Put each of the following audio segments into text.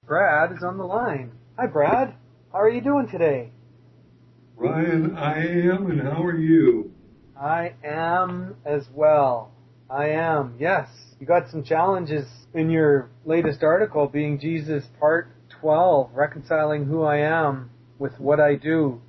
Brad is on the line. Hi, Brad. How are you doing today? Ryan, I am, and how are you? I am as well. I am, yes. You got some challenges in your latest article, Being Jesus Part 12, Reconciling Who I Am with What I Do.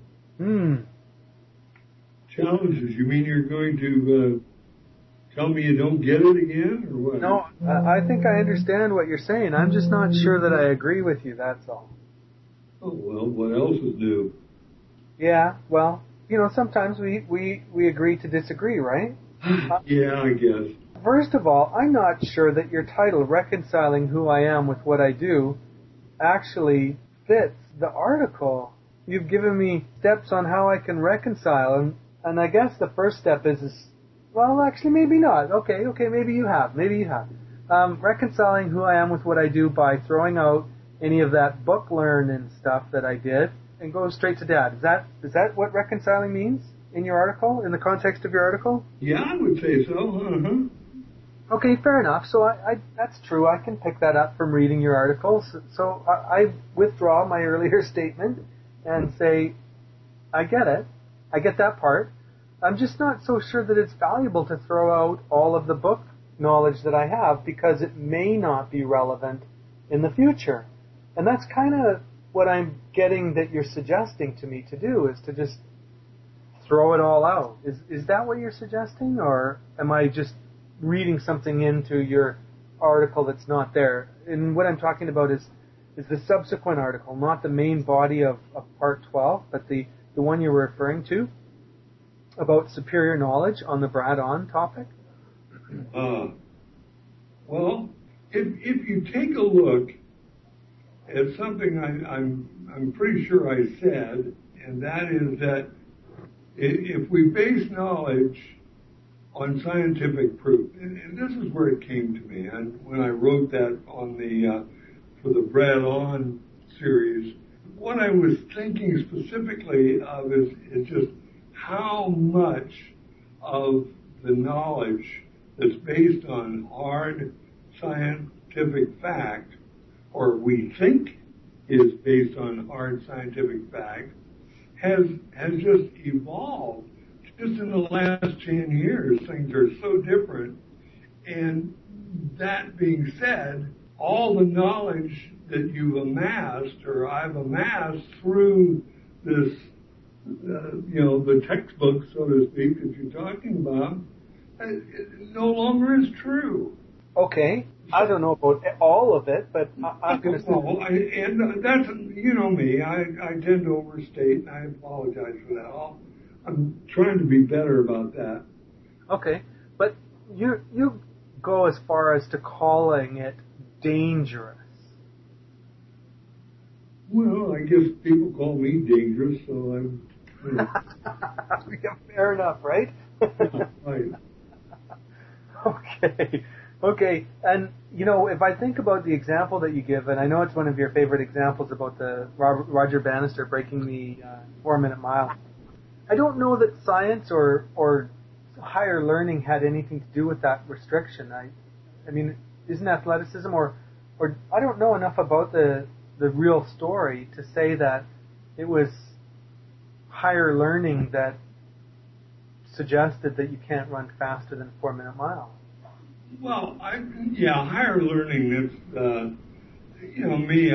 Challenges? You mean you're going to tell me you don't get it again, or what? No, I think I understand what you're saying. I'm just not sure that I agree with you, that's all. Oh, well, what else is new? Yeah, well, sometimes we agree to disagree, right? Yeah, I guess. First of all, I'm not sure that your title, Reconciling Who I Am with What I Do, actually fits the article. You've given me steps on how I can reconcile, and I guess the first step is well, actually, maybe not. Okay, maybe you have. Reconciling who I am with what I do by throwing out any of that book learn and stuff that I did and go straight to Dad. Is that what reconciling means in your article, in the context of your article? Yeah, I would say so. Uh-huh. Okay, fair enough. So I that's true. I can pick that up from reading your article. So I withdraw my earlier statement and say, I get it. I get that part. I'm just not so sure that it's valuable to throw out all of the book knowledge that I have because it may not be relevant in the future. And that's kind of what I'm getting that you're suggesting to me to do, is to just throw it all out. Is that what you're suggesting, or am I just reading something into your article that's not there? And what I'm talking about is the subsequent article, not the main body of Part 12, but the one you're referring to about superior knowledge on the Brad On topic. Well, if you take a look at something I'm pretty sure I said, and that is that if we base knowledge on scientific proof, and this is where it came to me, and when I wrote that on for the Brad On series, what I was thinking specifically of is just how much of the knowledge that's based on hard scientific fact, or we think is based on hard scientific fact, has just evolved. Just in the last 10 years, things are so different. And that being said, all the knowledge that you've amassed, or I've amassed through this, the textbook, so to speak, that you're talking about, it no longer is true. Okay. I don't know about all of it, but I'm going to say... And that's, me, I tend to overstate, and I apologize for that. I'm trying to be better about that. Okay, but you go as far as to calling it dangerous. Well, I guess people call me dangerous, so I'm... Yeah, fair enough, right? Right. Okay, and if I think about the example that you give, and I know it's one of your favorite examples about the Roger Bannister breaking the 4-minute mile, I don't know that science or higher learning had anything to do with that restriction. I mean, isn't athleticism or I don't know enough about the real story to say that it was higher learning that suggested that you can't run faster than a 4-minute mile. Well, higher learning, that's, me,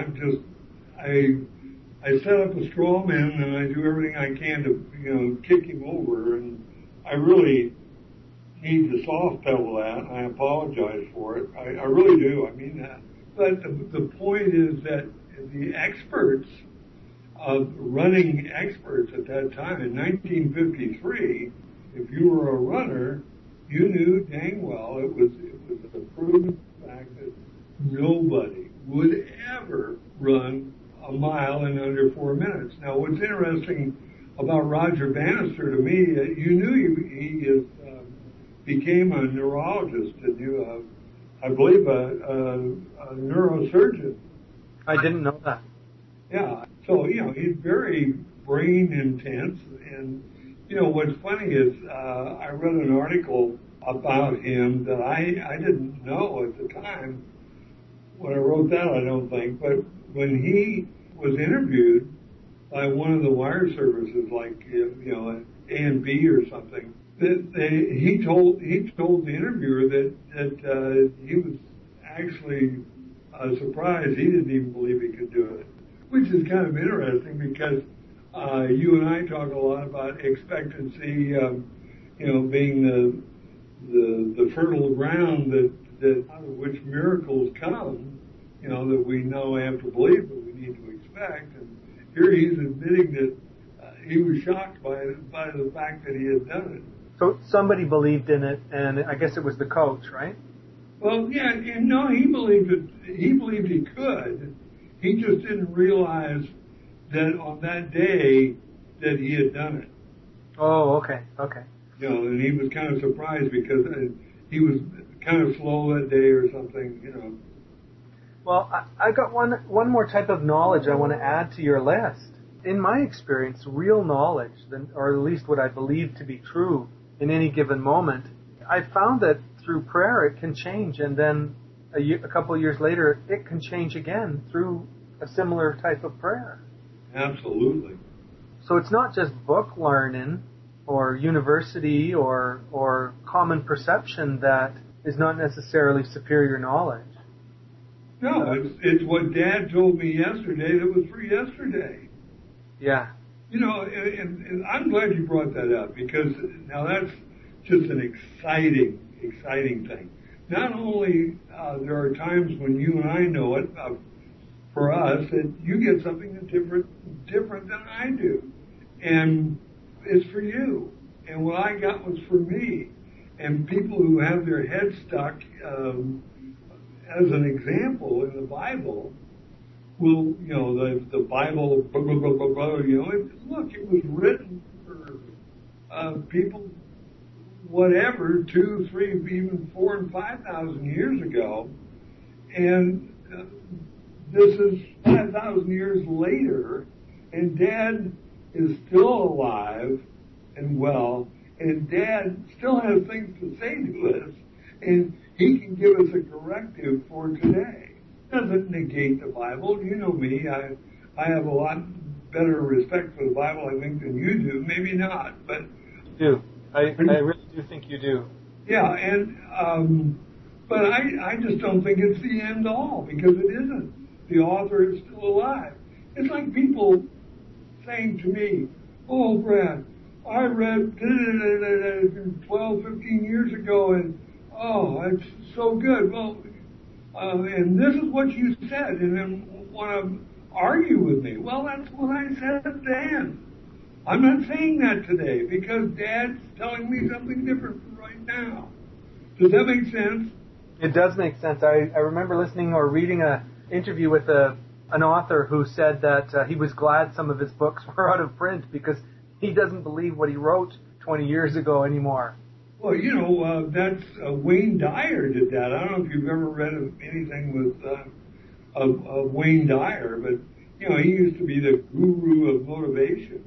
I set up a straw man and I do everything I can to, kick him over, and I really need to soft pedal that, and I apologize for it. I really do, I mean that. But the point is that the experts, running experts at that time, in 1953, if you were a runner, you knew dang well it was a proven fact that nobody would ever run a mile in under 4 minutes. Now, what's interesting about Roger Bannister to me, you knew he became a neurologist, and I believe a neurosurgeon. I didn't know that. Yeah, so he's very brain intense, and what's funny is I read an article about him that I didn't know at the time, when I wrote that, I don't think. But when he was interviewed by one of the wire services, like A&B or something, he told the interviewer that he was actually surprised. He didn't even believe he could do it, which is kind of interesting because you and I talk a lot about expectancy, being the fertile ground that out of which miracles come, that we know have to believe, but we need to expect. And here he's admitting that he was shocked by the fact that he had done it. So somebody believed in it, and I guess it was the coach, right? Well, yeah, no, he believed it. He believed he could. He just didn't realize that on that day that he had done it. Oh, okay. And he was kind of surprised because he was kind of slow that day or something, Well, I got one more type of knowledge I want to add to your list. In my experience, real knowledge, or at least what I believe to be true in any given moment, I found that through prayer it can change, and then a couple of years later it can change again through a similar type of prayer. Absolutely. So it's not just book learning or university or common perception that is not necessarily superior knowledge. No, it's what Dad told me yesterday that was for yesterday. Yeah. And I'm glad you brought that up, because now that's just an exciting thing. Not only there are times when you and I know it, for us, that you get something that's different than I do. And it's for you. And what I got was for me. And people who have their heads stuck, as an example in the Bible, will, the Bible, blah, blah, blah, blah, blah, it was written for people, whatever, 2, 3, even 4 and 5,000 years ago. And this is 5,000 years later, and Dad is still alive and well, and Dad still has things to say to us, and he can give us a corrective for today. Doesn't negate the Bible. You know me. I have a lot better respect for the Bible, I think, than you do. Maybe not, but do. I really do think you do. Yeah, and but I just don't think it's the end all, because it isn't. The author is still alive. It's like people saying to me, "Oh, Brad, I read 12, 15 years ago, and oh, it's so good." Well, and this is what you said, and then want to argue with me. Well, that's what I said then. I'm not saying that today because Dad's telling me something different right now. Does that make sense? It does make sense. I remember listening or reading an interview with an author who said that he was glad some of his books were out of print because he doesn't believe what he wrote 20 years ago anymore. Well, that's Wayne Dyer did that. I don't know if you've ever read anything with of Wayne Dyer, but he used to be the guru of motivation.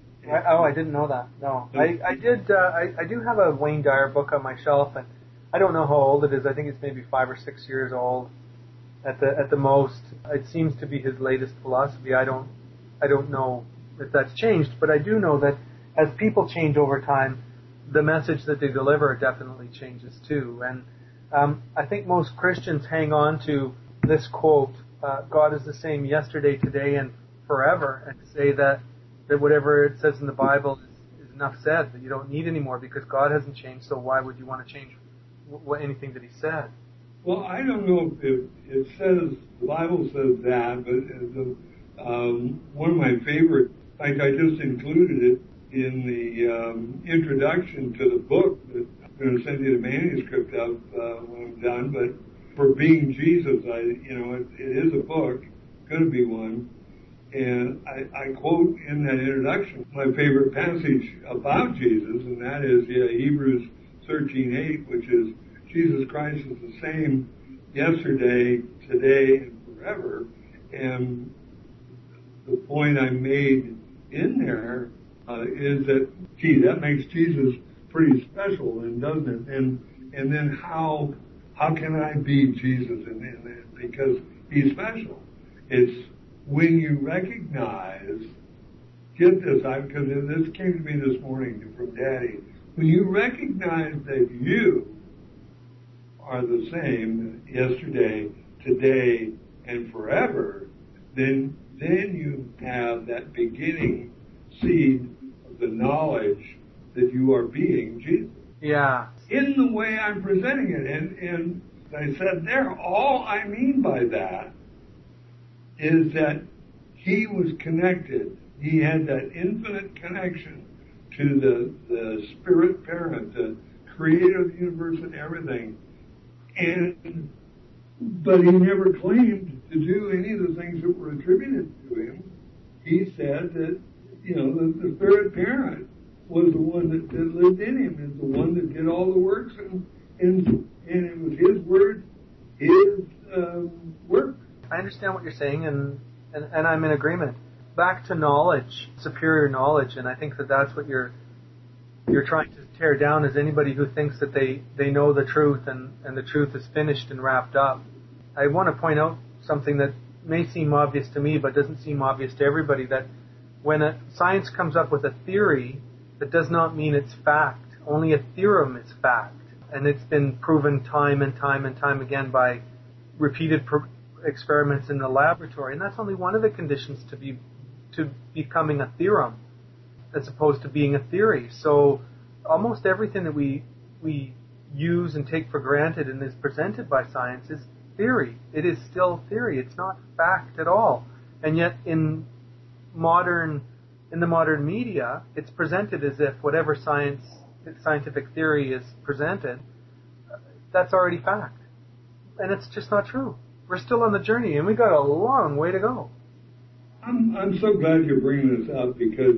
I didn't know that. No, I did. I do have a Wayne Dyer book on my shelf, and I don't know how old it is. I think it's maybe 5 or 6 years old, at the most. It seems to be his latest philosophy. I don't know if that's changed, but I do know that as people change over time, the message that they deliver definitely changes too. And I think most Christians hang on to this quote, "God is the same yesterday, today, and forever," and say that whatever it says in the Bible is enough said, that you don't need anymore because God hasn't changed, so why would you want to change anything that he said? Well, I don't know if it says, the Bible says that, but one of my favorite, in fact, I just included it in the introduction to the book that I'm going to send you the manuscript of when I'm done, but for Being Jesus, it is a book, going to be one. And I quote in that introduction my favorite passage about Jesus, and that is Hebrews 13:8, which is Jesus Christ is the same yesterday, today, and forever. And the point I made in there is that, that makes Jesus pretty special, and doesn't it? And then how how can I be Jesus in it? Because he's special. It's when you recognize, get this, because this came to me this morning from Daddy, when you recognize that you are the same yesterday, today, and forever, then you have that beginning seed of the knowledge that you are being Jesus. Yeah. In the way I'm presenting it. And I said there, all I mean by that is that he was connected. He had that infinite connection to the spirit parent, the creator of the universe and everything. But he never claimed to do any of the things that were attributed to him. He said that, the spirit parent was the one that lived in him, is the one that did all the works, and it was his word, his work. I understand what you're saying, and I'm in agreement. Back to knowledge, superior knowledge, and I think that's what you're trying to tear down, is anybody who thinks that they know the truth and the truth is finished and wrapped up. I want to point out something that may seem obvious to me but doesn't seem obvious to everybody, that when science comes up with a theory, that does not mean it's fact. Only a theorem is fact. And it's been proven time and time and time again by repeated experiments in the laboratory. And that's only one of the conditions to becoming a theorem, as opposed to being a theory. So almost everything that we use and take for granted and is presented by science is theory. It is still theory. It's not fact at all. And yet in the modern media, it's presented as if whatever scientific theory is presented, that's already fact. And it's just not true. We're still on the journey, and we've got a long way to go. I'm so glad you're bringing this up, because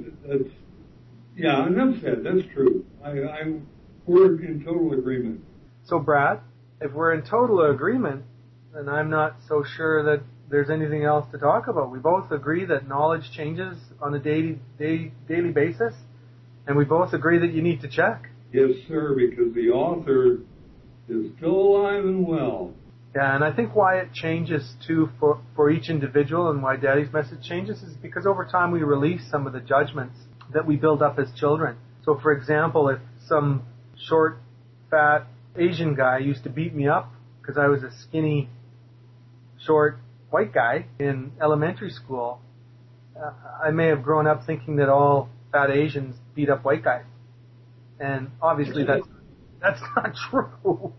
enough said. That's true. We're in total agreement. So, Brad, if we're in total agreement, then I'm not so sure that there's anything else to talk about. We both agree that knowledge changes on a daily basis, and we both agree that you need to check. Yes, sir, because the author is still alive and well. Yeah, and I think why it changes too for each individual, and why Daddy's message changes, is because over time we release some of the judgments that we build up as children. So, for example, if some short, fat Asian guy used to beat me up because I was a skinny, short, white guy in elementary school, I may have grown up thinking that all fat Asians beat up white guys. And obviously that's not true.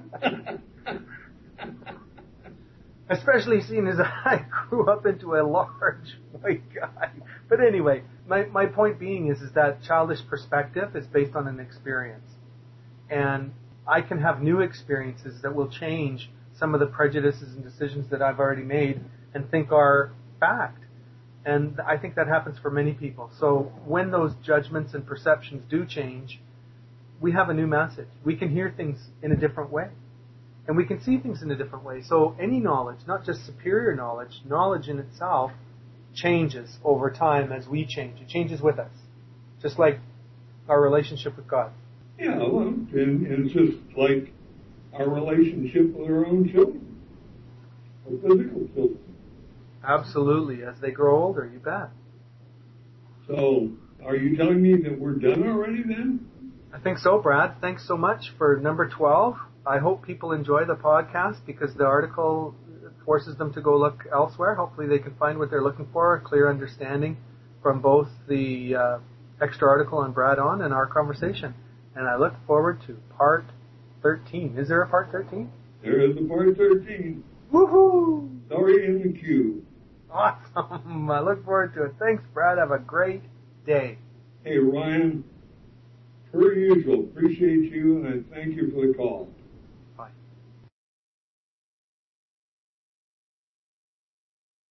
Especially seeing as I grew up into a large white guy. But anyway, my point being is that childish perspective is based on an experience. And I can have new experiences that will change some of the prejudices and decisions that I've already made and think are fact. And I think that happens for many people. So when those judgments and perceptions do change, we have a new message. We can hear things in a different way. And we can see things in a different way. So any knowledge, not just superior knowledge, knowledge in itself changes over time as we change. It changes with us. Just like our relationship with God. Yeah, well, and it's just like our relationship with our own children, our physical children. Absolutely. As they grow older, you bet. So, are you telling me that we're done already then? I think so, Brad. Thanks so much for number 12. I hope people enjoy the podcast, because the article forces them to go look elsewhere. Hopefully they can find what they're looking for, a clear understanding from both the extra article on Brad On and our conversation. And I look forward to part 13. Is there a part 13? There is a part 13. Woohoo! Sorry in the queue. Awesome. I look forward to it. Thanks, Brad. Have a great day. Hey, Ryan, per usual, appreciate you, and I thank you for the call.